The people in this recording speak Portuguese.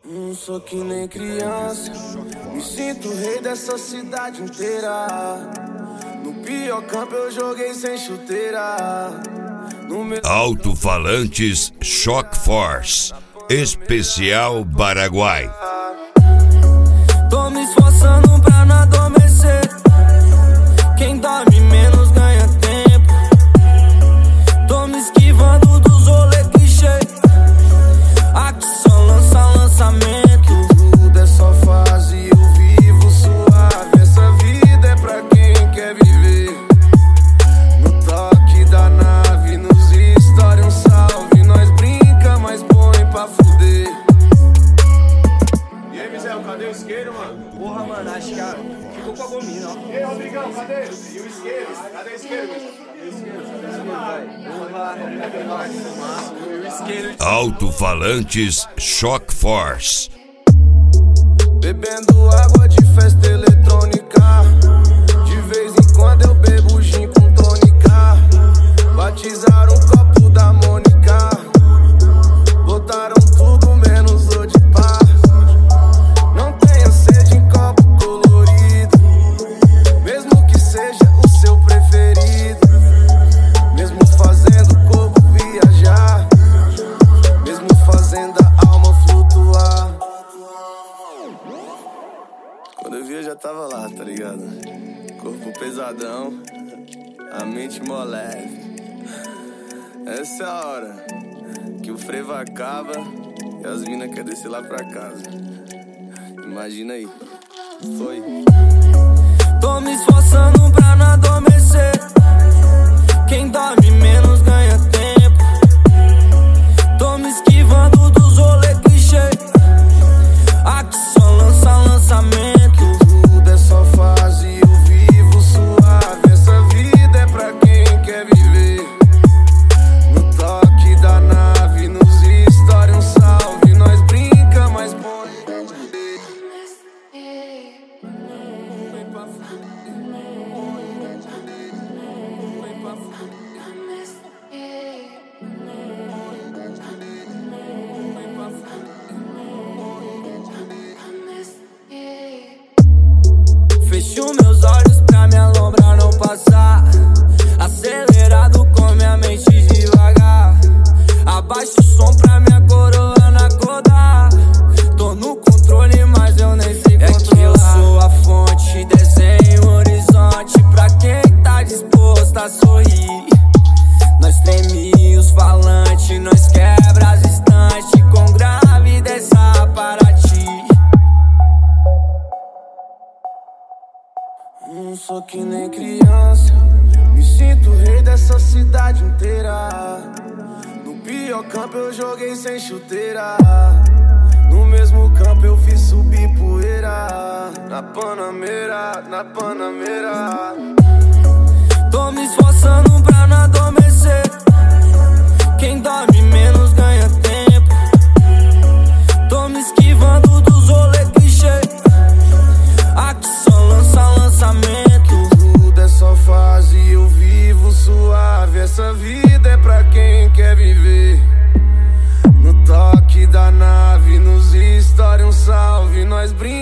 Não sou que nem criança, me sinto rei dessa cidade inteira. No pior campo eu joguei sem chuteira. Alto-falantes Shock Force, especial Baraguai. Tô me esforçando pra não adormecer. Quem dorme menos ganha tempo. Tô me esquivando dos rolê clichê. Aqui só lançamento. Tudo é só fase, eu vivo suave. Essa vida é pra quem quer viver. No toque da nave, nos stories um salve. Nós brinca, mas põe pra fuder. E aí, Mizel, cadê o isqueiro, mano? Porra, mano, acho que ficou com a gominha, ó. E aí, Rodrigão, cadê? E o isqueiro? Cadê o isqueiro, Alto-falantes Shock Force. Bebendo água de festa eletrônica. De vez em quando eu bebo gin com tônica. Batizaram o copo da Mônica. Botaram tudo menos o de pá. Não tenho sede em copo colorido. Mesmo que seja o seu preferido. Mesmo fazendo o corpo viajar. Mesmo fazendo a alma flutuar. Quando eu vi eu já tava lá, tá ligado? Corpo pesadão, a mente mó leve. Essa é a hora que o frevo acaba e as minas querem descer lá pra casa. Imagina aí, foi. Tô me esforçando pra não adormecer. Quem dorme menos ganha tempo. Tô me esquivando dos rolê clichê. Aqui só lançamento. Tudo é só fase, eu vivo suave. Essa vida é pra quem quer viver. No toque da nave, nos stories um salve. Nós brinca, mas põe. Fecho meus olhos pra minha lombra não passar. Acelerado com minha mente devagar. Abaixa o som pra minha coroa não acordar. Tô no controle, mas eu nem sei controlar. É que eu sou a fonte, desenho o horizonte pra quem tá disposto a sorrir. Nós treme os falantes, nós quebra as estantes com grave dessa para ti. Não sou que nem criança, me sinto rei dessa cidade inteira. No pior campo eu joguei sem chuteira. No mesmo campo eu fiz subir poeira. Na Panameira, na Panameira. Tô me esforçando pra não adormecer. Quem dorme menos ganha tempo. Tô me esquivando dos rolê clichê. Aqui só lançamento. Tudo é só fase, eu vivo suave. Essa vida é pra quem quer viver. No toque da nave, nos stories um salve. Nós brincamos.